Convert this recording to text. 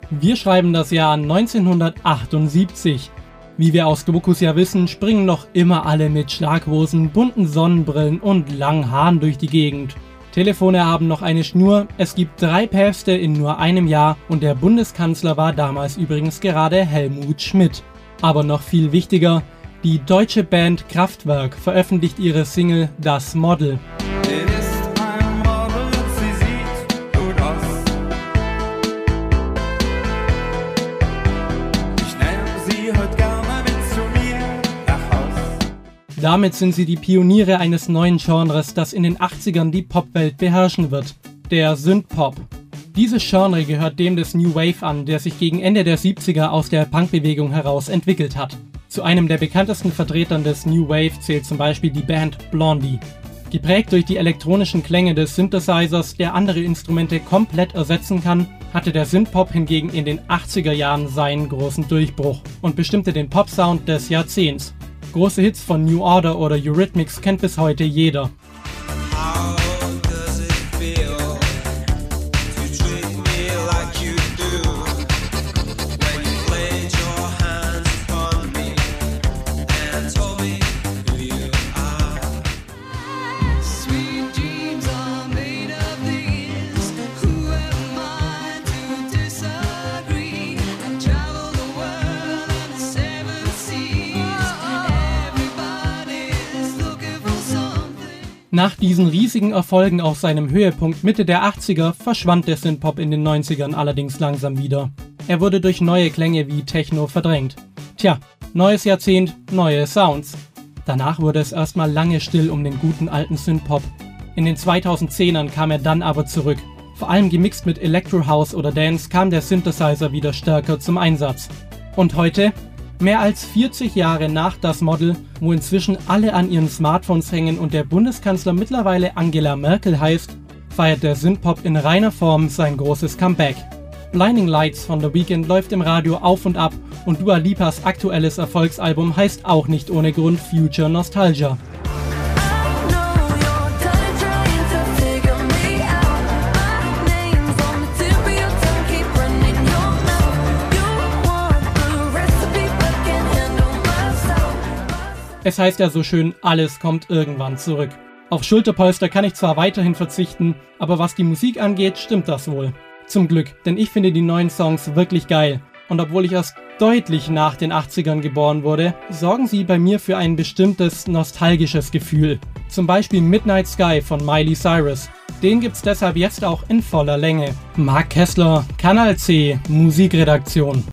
Wir schreiben das Jahr 1978. Wie wir aus Dokus ja wissen, springen noch immer alle mit Schlaghosen, bunten Sonnenbrillen und langen Haaren durch die Gegend. Telefone haben noch eine Schnur, es gibt 3 Päpste in nur einem Jahr und der Bundeskanzler war damals übrigens gerade Helmut Schmidt. Aber noch viel wichtiger, die deutsche Band Kraftwerk veröffentlicht ihre Single Das Model. Damit sind sie die Pioniere eines neuen Genres, das in den 80ern die Popwelt beherrschen wird, der Synthpop. Dieses Genre gehört dem des New Wave an, der sich gegen Ende der 70er aus der Punkbewegung heraus entwickelt hat. Zu einem der bekanntesten Vertretern des New Wave zählt zum Beispiel die Band Blondie. Geprägt durch die elektronischen Klänge des Synthesizers, der andere Instrumente komplett ersetzen kann, hatte der Synthpop hingegen in den 80er Jahren seinen großen Durchbruch und bestimmte den Popsound des Jahrzehnts. Große Hits von New Order oder Eurythmics kennt bis heute jeder. Nach diesen riesigen Erfolgen auf seinem Höhepunkt Mitte der 80er verschwand der Synthpop in den 90ern allerdings langsam wieder. Er wurde durch neue Klänge wie Techno verdrängt. Tja, neues Jahrzehnt, neue Sounds. Danach wurde es erstmal lange still um den guten alten Synthpop. In den 2010ern kam er dann aber zurück. Vor allem gemixt mit Electro House oder Dance kam der Synthesizer wieder stärker zum Einsatz. Und heute? Mehr als 40 Jahre nach Das Model, wo inzwischen alle an ihren Smartphones hängen und der Bundeskanzler mittlerweile Angela Merkel heißt, feiert der Synthpop in reiner Form sein großes Comeback. Blinding Lights von The Weeknd läuft im Radio auf und ab und Dua Lipas aktuelles Erfolgsalbum heißt auch nicht ohne Grund Future Nostalgia. Es heißt ja so schön, alles kommt irgendwann zurück. Auf Schulterpolster kann ich zwar weiterhin verzichten, aber was die Musik angeht, stimmt das wohl. Zum Glück, denn ich finde die neuen Songs wirklich geil. Und obwohl ich erst deutlich nach den 80ern geboren wurde, sorgen sie bei mir für ein bestimmtes nostalgisches Gefühl. Zum Beispiel Midnight Sky von Miley Cyrus. Den gibt's deshalb jetzt auch in voller Länge. Marc Kessler, Kanal C, Musikredaktion.